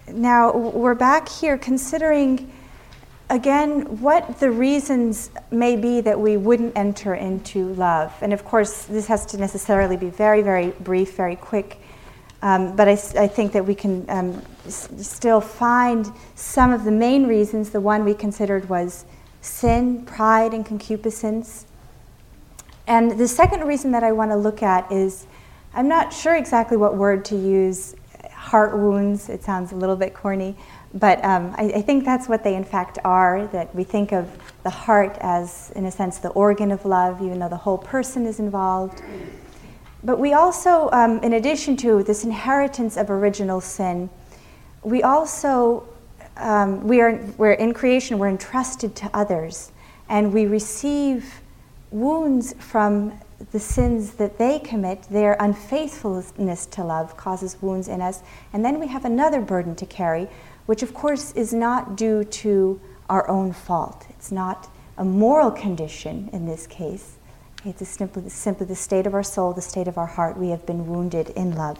Now, we're back here considering, again, what the reasons may be that we wouldn't enter into love. And of course, this has to necessarily be very, very brief, very quick. But I think that we can still find some of the main reasons. The one we considered was sin, pride, and concupiscence. And the second reason that I want to look at is, I'm not sure exactly what word to use, heart wounds. It sounds a little bit corny, but I think that's what they in fact are, that we think of the heart as, in a sense, the organ of love, even though the whole person is involved. But we also, in addition to this inheritance of original sin, we also, we're in creation, we're entrusted to others, and we receive wounds from the sins that they commit. Their unfaithfulness to love causes wounds in us, and then we have another burden to carry, which of course is not due to our own fault. It's not a moral condition in this case. It's simply the state of our soul, the state of our heart. We have been wounded in love.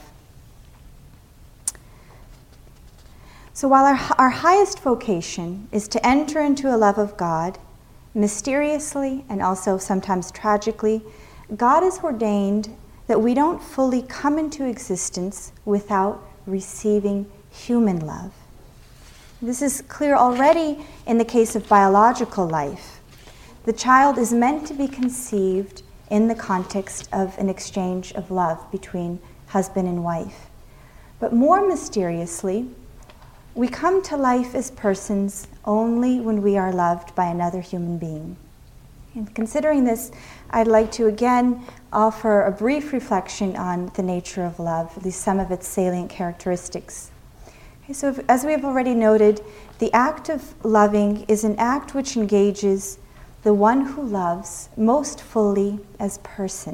So while our highest vocation is to enter into a love of God, mysteriously and also sometimes tragically, God has ordained that we don't fully come into existence without receiving human love. This is clear already in the case of biological life. The child is meant to be conceived in the context of an exchange of love between husband and wife. But more mysteriously, we come to life as persons only when we are loved by another human being. And considering this, I'd like to again offer a brief reflection on the nature of love, at least some of its salient characteristics. Okay, so as we have already noted, the act of loving is an act which engages the one who loves most fully as person.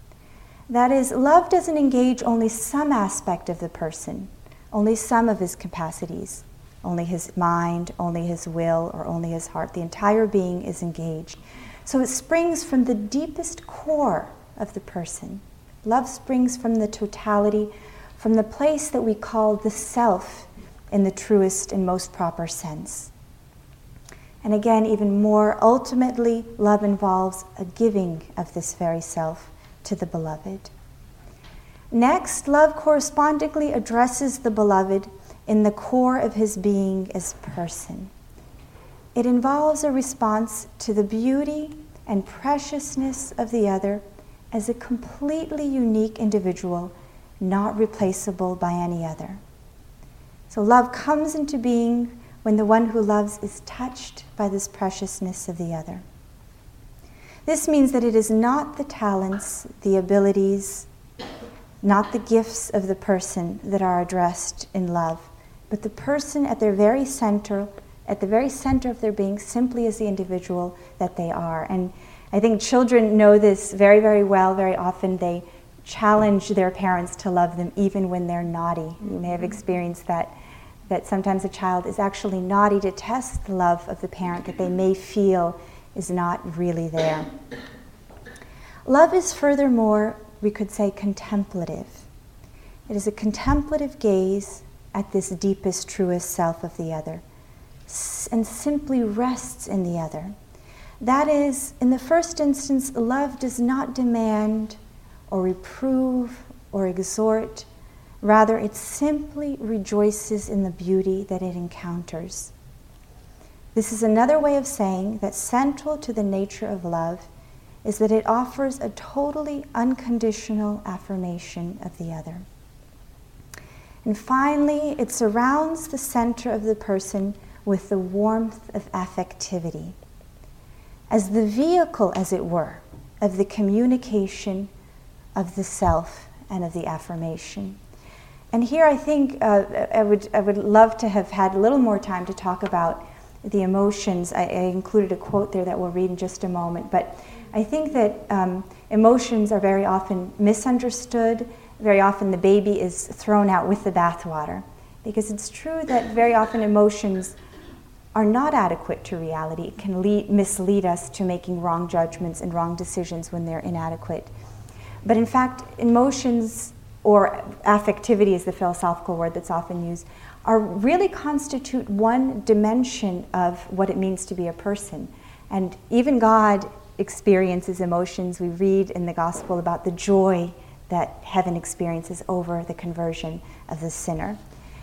That is, love doesn't engage only some aspect of the person, only some of his capacities, only his mind, only his will, or only his heart. The entire being is engaged. So it springs from the deepest core of the person. Love springs from the totality, from the place that we call the self in the truest and most proper sense. And again, even more ultimately, love involves a giving of this very self to the beloved. Next, love correspondingly addresses the beloved in the core of his being as person. It involves a response to the beauty and preciousness of the other as a completely unique individual, not replaceable by any other. So love comes into being when the one who loves is touched by this preciousness of the other. This means that it is not the talents, the abilities, not the gifts of the person that are addressed in love, but the person at their very center, at the very center of their being, simply as the individual that they are. And I think children know this very, very well. Very often they challenge their parents to love them even when they're naughty. You may have experienced that sometimes a child is actually naughty to test the love of the parent that they may feel is not really there. Love is furthermore, we could say, contemplative. It is a contemplative gaze at this deepest, truest self of the other, and simply rests in the other. That is, in the first instance, love does not demand or reprove or exhort. Rather, it simply rejoices in the beauty that it encounters. This is another way of saying that central to the nature of love is that it offers a totally unconditional affirmation of the other. And finally, it surrounds the center of the person with the warmth of affectivity, as the vehicle, as it were, of the communication of the self and of the affirmation. And here I think I would love to have had a little more time to talk about the emotions. I included a quote there that we'll read in just a moment, but I think that emotions are very often misunderstood. Very often the baby is thrown out with the bathwater, because it's true that very often emotions are not adequate to reality. It can mislead us to making wrong judgments and wrong decisions when they're inadequate. But in fact, emotions or affectivity is the philosophical word that's often used, are really constitute one dimension of what it means to be a person. And even God experiences emotions. We read in the gospel about the joy that heaven experiences over the conversion of the sinner.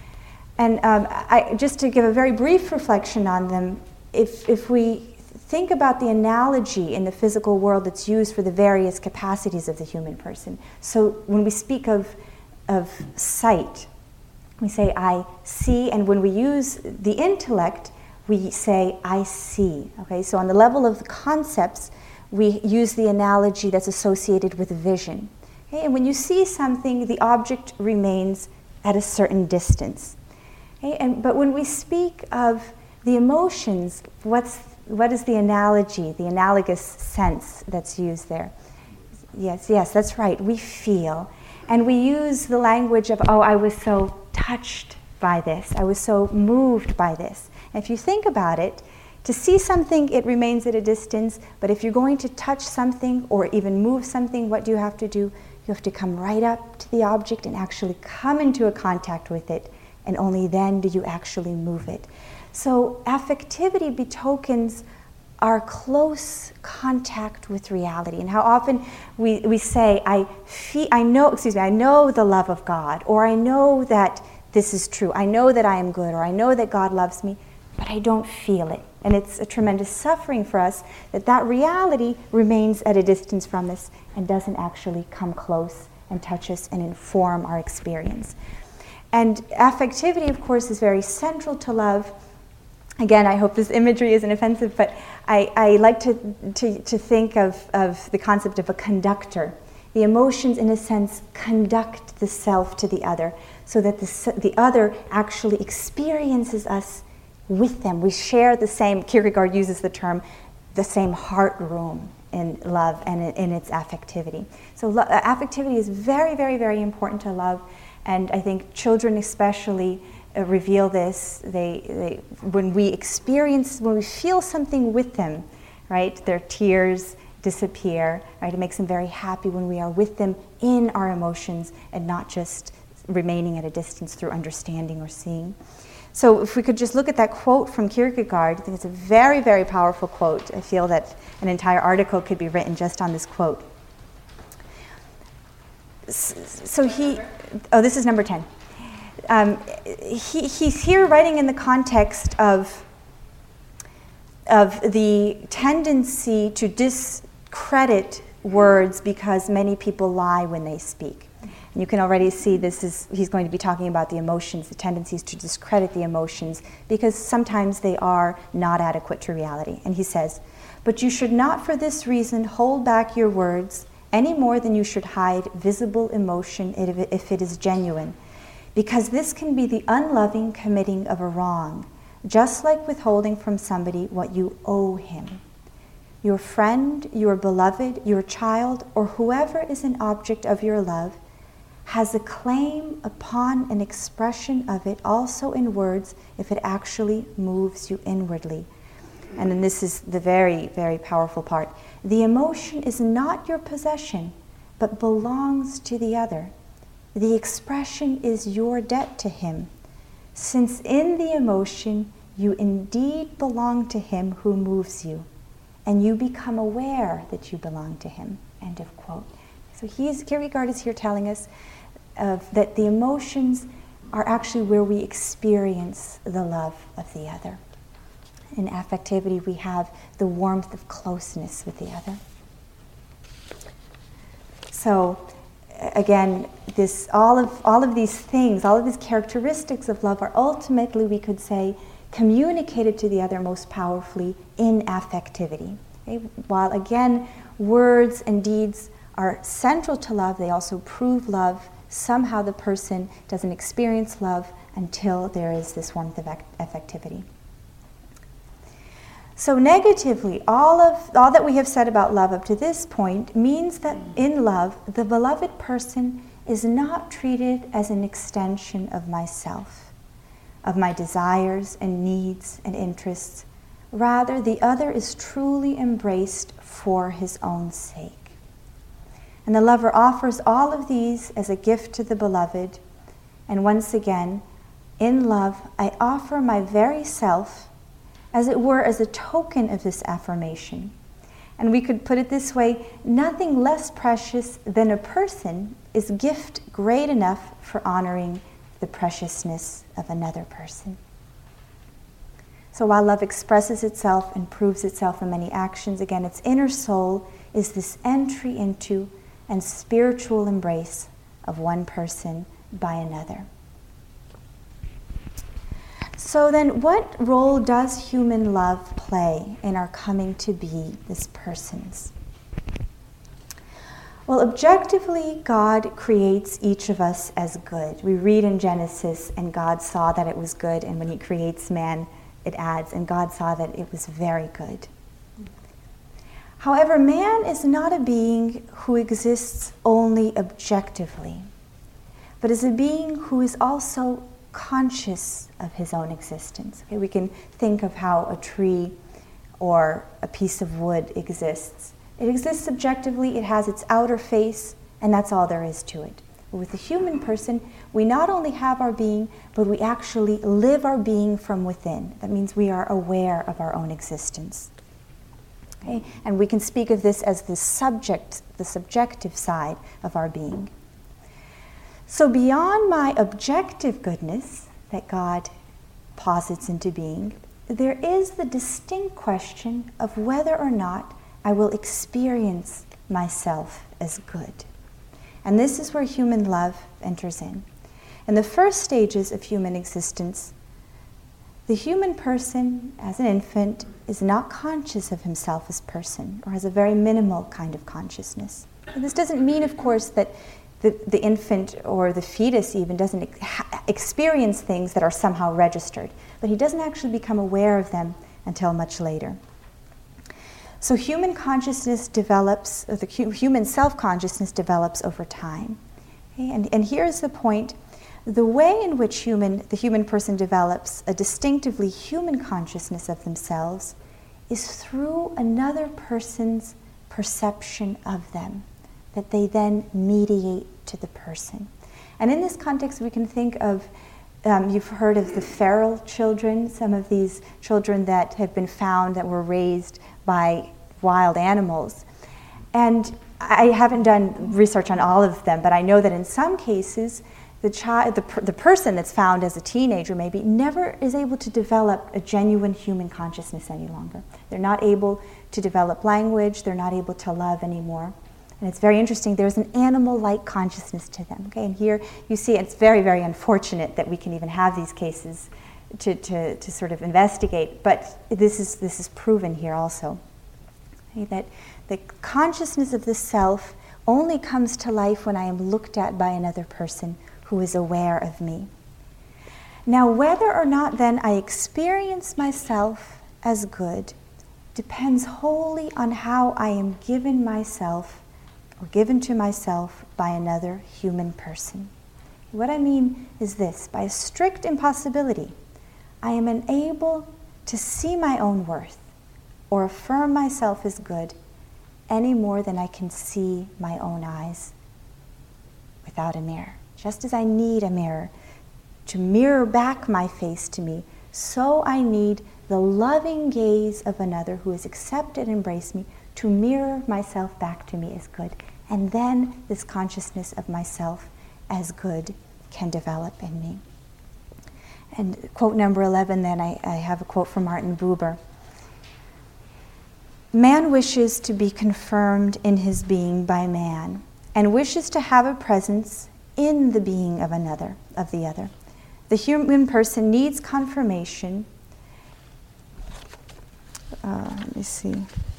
And just to give a very brief reflection on them, if we think about the analogy in the physical world that's used for the various capacities of the human person. So when we speak of sight, we say, I see, and when we use the intellect, we say, I see. Okay, so on the level of the concepts, we use the analogy that's associated with vision. Okay, and when you see something, the object remains at a certain distance. Okay, but when we speak of the emotions, what is the analogy, the analogous sense that's used there? Yes, that's right. We feel. And we use the language of, oh, I was so touched by this. I was so moved by this. And if you think about it, to see something, it remains at a distance. But if you're going to touch something or even move something, what do you have to do? You have to come right up to the object and actually come into a contact with it. And only then do you actually move it. So affectivity betokens our close contact with reality, and how often we say, I know the love of God, or I know that this is true, I know that I am good, or I know that God loves me, but I don't feel it. And it's a tremendous suffering for us that reality remains at a distance from us and doesn't actually come close and touch us and inform our experience. And affectivity, of course, is very central to love. Again, I hope this imagery isn't offensive, but I like to think of the concept of a conductor. The emotions, in a sense, conduct the self to the other, so that the other actually experiences us with them. We share the same, Kierkegaard uses the term, the same heart room in love and in its affectivity. So affectivity is very, very, very important to love, and I think children especially reveal this. When we feel something with them, right, their tears disappear, right? It makes them very happy when we are with them in our emotions and not just remaining at a distance through understanding or seeing. So if we could just look at that quote from Kierkegaard, I think it's a very, very powerful quote. I feel that an entire article could be written just on this quote. So this is number 10. He's here writing in the context of the tendency to discredit words because many people lie when they speak. And you can already see he's going to be talking about the emotions, the tendencies to discredit the emotions because sometimes they are not adequate to reality. And he says, "But you should not for this reason hold back your words any more than you should hide visible emotion if it is genuine. Because this can be the unloving committing of a wrong, just like withholding from somebody what you owe him. Your friend, your beloved, your child, or whoever is an object of your love, has a claim upon an expression of it also in words if it actually moves you inwardly." And then this is the very, very powerful part. "The emotion is not your possession, but belongs to the other. The expression is your debt to him, since in the emotion you indeed belong to him who moves you, and you become aware that you belong to him." End of quote. So Kierkegaard is here telling us that the emotions are actually where we experience the love of the other. In affectivity, we have the warmth of closeness with the other. So, again, all of these things, all of these characteristics of love are ultimately, we could say, communicated to the other most powerfully in affectivity. Okay? While again, words and deeds are central to love, they also prove love. Somehow the person doesn't experience love until there is this warmth of affectivity. So negatively, all that we have said about love up to this point means that in love, the beloved person is not treated as an extension of myself, of my desires and needs and interests. Rather, the other is truly embraced for his own sake. And the lover offers all of these as a gift to the beloved. And once again, in love, I offer my very self, as it were, as a token of this affirmation. And we could put it this way: nothing less precious than a person is gift great enough for honoring the preciousness of another person. So while love expresses itself and proves itself in many actions, again, its inner soul is this entry into and spiritual embrace of one person by another. So then, what role does human love play in our coming to be as persons? Well, objectively, God creates each of us as good. We read in Genesis, and God saw that it was good, and when he creates man, it adds, and God saw that it was very good. However, man is not a being who exists only objectively, but is a being who is also conscious of his own existence. Okay, we can think of how a tree or a piece of wood exists. It exists subjectively, it has its outer face, and that's all there is to it. But with the human person, we not only have our being, but we actually live our being from within. That means we are aware of our own existence. Okay? And we can speak of this as the subjective side of our being. So beyond my objective goodness that God posits into being, there is the distinct question of whether or not I will experience myself as good. And this is where human love enters in. In the first stages of human existence, the human person, as an infant, is not conscious of himself as person, or has a very minimal kind of consciousness. And this doesn't mean, of course, that the infant or the fetus even doesn't experience things that are somehow registered, but he doesn't actually become aware of them until much later. So human consciousness develops, or the human self-consciousness develops over time. Okay? And here's the point. The way in which the human person develops a distinctively human consciousness of themselves is through another person's perception of them, that they then mediate to the person. And in this context, we can think of, you've heard of the feral children, some of these children that have been found that were raised by wild animals. And I haven't done research on all of them, but I know that in some cases, the person that's found as a teenager maybe never is able to develop a genuine human consciousness any longer. They're not able to develop language, they're not able to love anymore. And it's very interesting, there's an animal-like consciousness to them. Okay? And here you see it's very, very unfortunate that we can even have these cases to sort of investigate, but this is proven here also. Okay? That the consciousness of the self only comes to life when I am looked at by another person who is aware of me. Now, whether or not then I experience myself as good depends wholly on how I am given myself or given to myself by another human person. What I mean is this: by a strict impossibility, I am unable to see my own worth or affirm myself as good any more than I can see my own eyes without a mirror. Just as I need a mirror to mirror back my face to me, so I need the loving gaze of another who has accepted and embraced me to mirror myself back to me as good. And then this consciousness of myself as good can develop in me. And quote number 11 then, I have a quote from Martin Buber. Man wishes to be confirmed in his being by man, and wishes to have a presence in the being of the other. The human person needs confirmation. Let me see.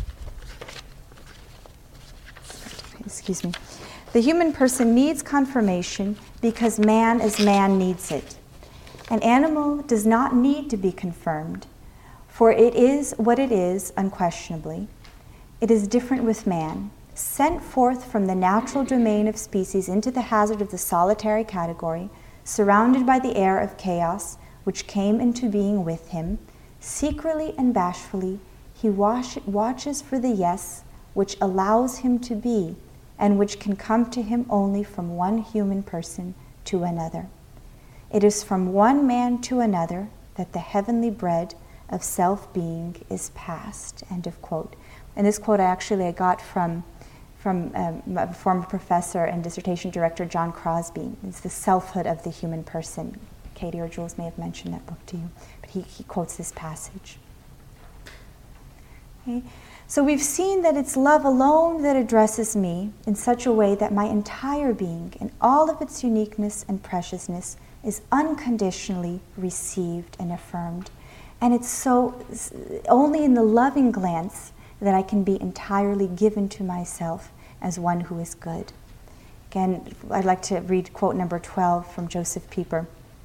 Excuse me. The human person needs confirmation because man as man needs it. An animal does not need to be confirmed, for it is what it is unquestionably. It is different with man, sent forth from the natural domain of species into the hazard of the solitary category, surrounded by the air of chaos which came into being with him, secretly and bashfully he watches for the yes which allows him to be and which can come to him only from one human person to another. It is from one man to another that the heavenly bread of self-being is passed." End of quote. And this quote I got from a former professor and dissertation director, John Crosby. It's the selfhood of the human person. Katie or Jules may have mentioned that book to you, but he quotes this passage. Okay. So we've seen that it's love alone that addresses me in such a way that my entire being, in all of its uniqueness and preciousness, is unconditionally received and affirmed. And it's so only in the loving glance that I can be entirely given to myself as one who is good. Again, I'd like to read quote number 12 from Joseph Pieper.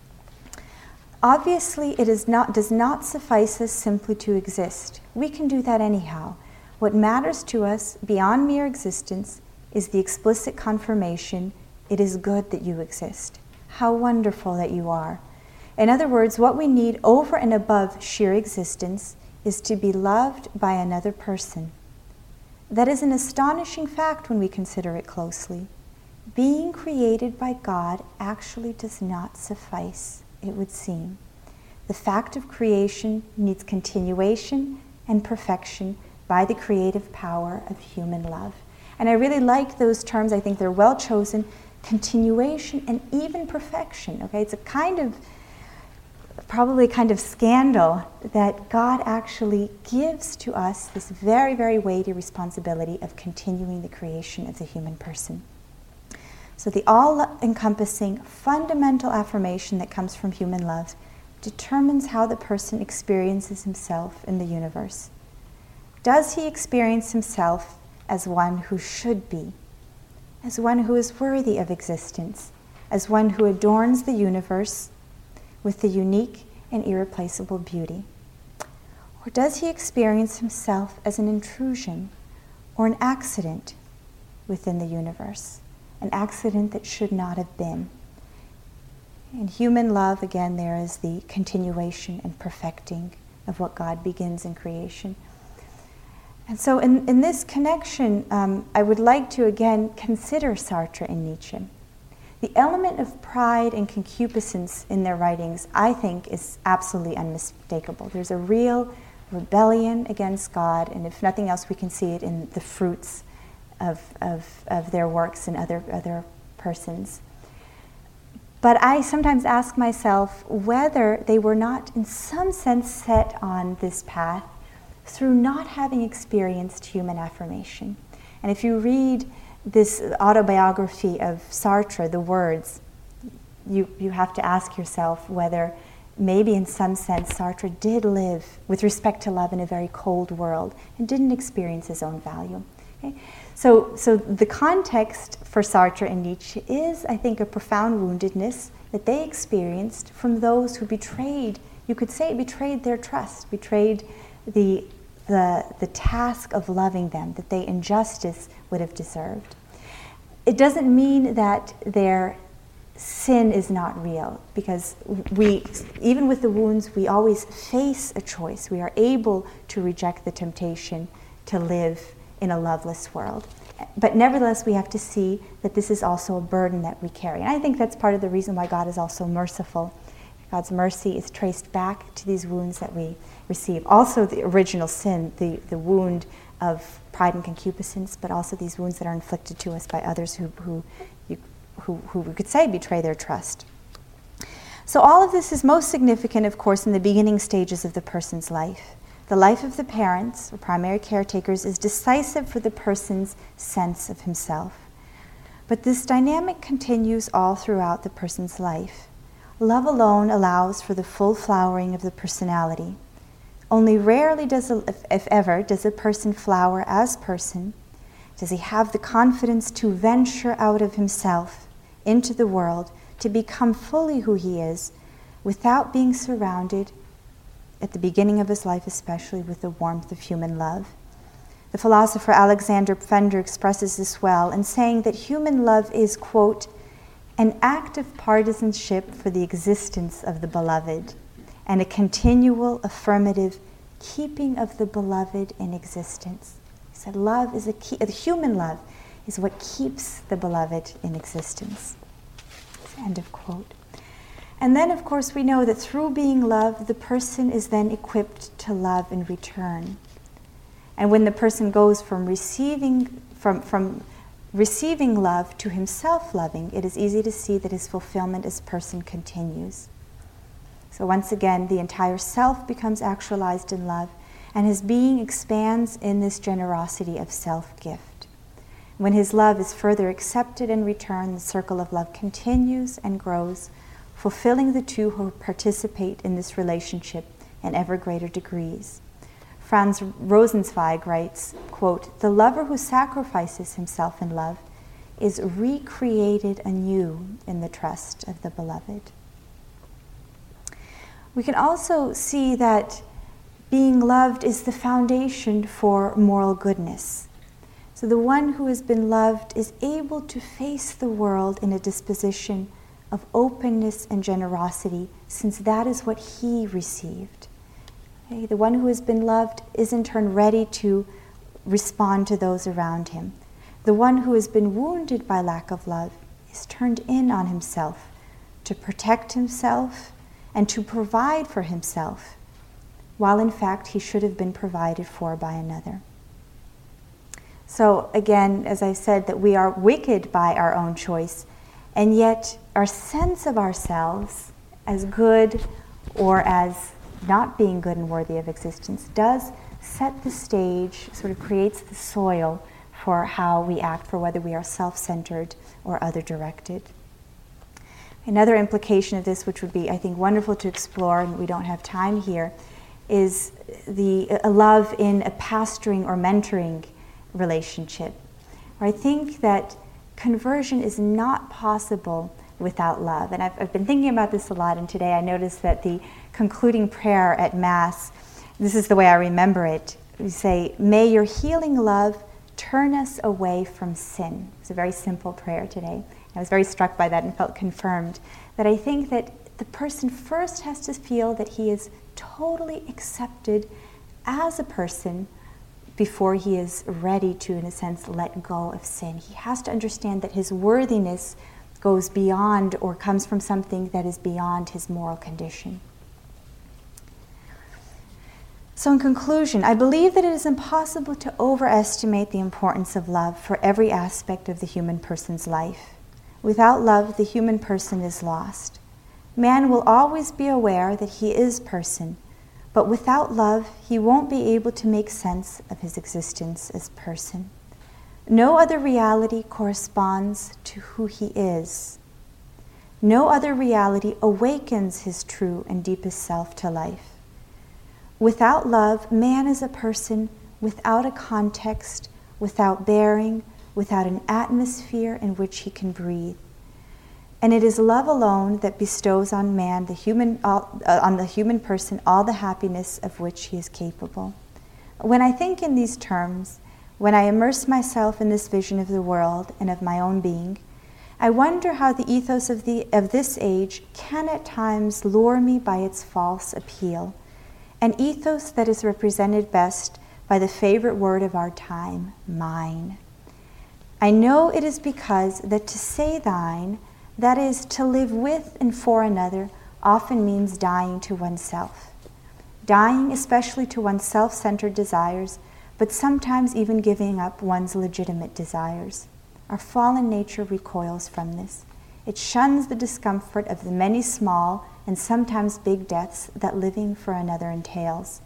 "Obviously, it does not suffice us simply to exist. We can do that anyhow. What matters to us, beyond mere existence, is the explicit confirmation, 'It is good that you exist. How wonderful that you are.' In other words, what we need over and above sheer existence is to be loved by another person. That is an astonishing fact when we consider it closely. Being created by God actually does not suffice, it would seem. The fact of creation needs continuation and perfection by the creative power of human love." And I really like those terms. I think they're well chosen. Continuation and even perfection. Okay, it's probably a kind of scandal that God actually gives to us this very, very weighty responsibility of continuing the creation of the human person. So the all-encompassing fundamental affirmation that comes from human love determines how the person experiences himself in the universe. Does he experience himself as one who should be, as one who is worthy of existence, as one who adorns the universe with the unique and irreplaceable beauty? Or does he experience himself as an intrusion or an accident within the universe, an accident that should not have been? In human love, again, there is the continuation and perfecting of what God begins in creation. And so in this connection, I would like to again consider Sartre and Nietzsche. The element of pride and concupiscence in their writings, I think, is absolutely unmistakable. There's a real rebellion against God, and if nothing else, we can see it in the fruits of their works and other persons. But I sometimes ask myself whether they were not in some sense set on this path through not having experienced human affirmation. And if you read this autobiography of Sartre, The Words, you have to ask yourself whether maybe in some sense Sartre did live with respect to love in a very cold world and didn't experience his own value. Okay? So the context for Sartre and Nietzsche is, I think, a profound woundedness that they experienced from those who betrayed, you could say, betrayed their trust, betrayed the task of loving them that they in justice would have deserved. It doesn't mean that their sin is not real, because even with the wounds, we always face a choice. We are able to reject the temptation to live in a loveless world. But nevertheless, we have to see that this is also a burden that we carry. And I think that's part of the reason why God is also merciful. God's mercy is traced back to these wounds that we receive. Also the original sin, the wound of pride and concupiscence, but also these wounds that are inflicted to us by others who we could say betray their trust. So all of this is most significant, of course, in the beginning stages of the person's life. The life of the parents, or primary caretakers, is decisive for the person's sense of himself. But this dynamic continues all throughout the person's life. Love alone allows for the full flowering of the personality. Only rarely if ever, does a person flower as person. Does he have the confidence to venture out of himself into the world, to become fully who he is, without being surrounded, at the beginning of his life especially, with the warmth of human love? The philosopher Alexander Pfender expresses this well in saying that human love is, quote, an active partisanship for the existence of the beloved, and a continual affirmative keeping of the beloved in existence. He said love is a key, human love is what keeps the beloved in existence. End of quote. And then, of course, we know that through being loved, the person is then equipped to love in return. And when the person goes from receiving love to himself loving, it is easy to see that his fulfillment as person continues. So once again, the entire self becomes actualized in love, and his being expands in this generosity of self-gift. When his love is further accepted in return, the circle of love continues and grows, fulfilling the two who participate in this relationship in ever greater degrees. Franz Rosenzweig writes, quote, "The lover who sacrifices himself in love is recreated anew in the trust of the beloved." We can also see that being loved is the foundation for moral goodness. So the one who has been loved is able to face the world in a disposition of openness and generosity, since that is what he received. Okay? The one who has been loved is in turn ready to respond to those around him. The one who has been wounded by lack of love is turned in on himself to protect himself and to provide for himself, while in fact he should have been provided for by another. So again, as I said, that we are wicked by our own choice, and yet our sense of ourselves as good or as not being good and worthy of existence does set the stage, sort of creates the soil for how we act, for whether we are self-centered or other-directed. Another implication of this, which would be, I think, wonderful to explore, and we don't have time here, is a love in a pastoring or mentoring relationship. Where I think that conversion is not possible without love. And I've been thinking about this a lot, and today I noticed that the concluding prayer at Mass, this is the way I remember it. We say, "May your healing love turn us away from sin." It's a very simple prayer today. I was very struck by that and felt confirmed that I think that the person first has to feel that he is totally accepted as a person before he is ready to, in a sense, let go of sin. He has to understand that his worthiness goes beyond or comes from something that is beyond his moral condition. So in conclusion, I believe that it is impossible to overestimate the importance of love for every aspect of the human person's life. Without love, the human person is lost. Man will always be aware that he is person, but without love, he won't be able to make sense of his existence as person. No other reality corresponds to who he is. No other reality awakens his true and deepest self to life. Without love, man is a person without a context, without bearing, without an atmosphere in which he can breathe. And it is love alone that bestows on man, on the human person, all the happiness of which he is capable. When I think in these terms, when I immerse myself in this vision of the world and of my own being, I wonder how the ethos of this age can at times lure me by its false appeal, an ethos that is represented best by the favorite word of our time, mine. I know it is because that to say thine, that is, to live with and for another, often means dying to oneself. Dying especially to one's self-centered desires, but sometimes even giving up one's legitimate desires. Our fallen nature recoils from this. It shuns the discomfort of the many small and sometimes big deaths that living for another entails.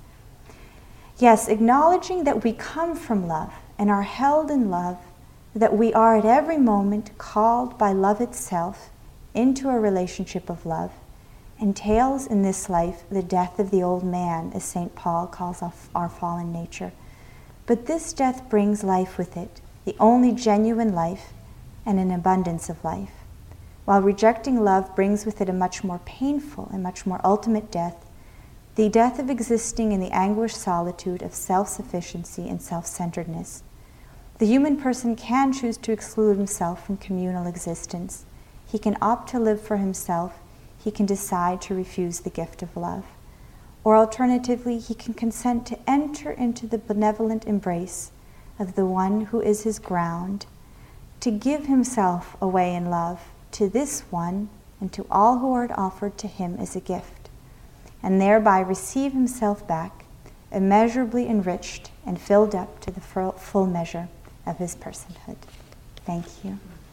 Yes, acknowledging that we come from love and are held in love, that we are at every moment called by love itself into a relationship of love, entails in this life the death of the old man, as St. Paul calls our fallen nature. But this death brings life with it, the only genuine life and an abundance of life. While rejecting love brings with it a much more painful and much more ultimate death, the death of existing in the anguished solitude of self-sufficiency and self-centeredness. The human person can choose to exclude himself from communal existence. He can opt to live for himself. He can decide to refuse the gift of love. Or alternatively, he can consent to enter into the benevolent embrace of the one who is his ground, to give himself away in love to this one and to all who are offered to him as a gift, and thereby receive himself back, immeasurably enriched and filled up to the full measure of his personhood. Thank you.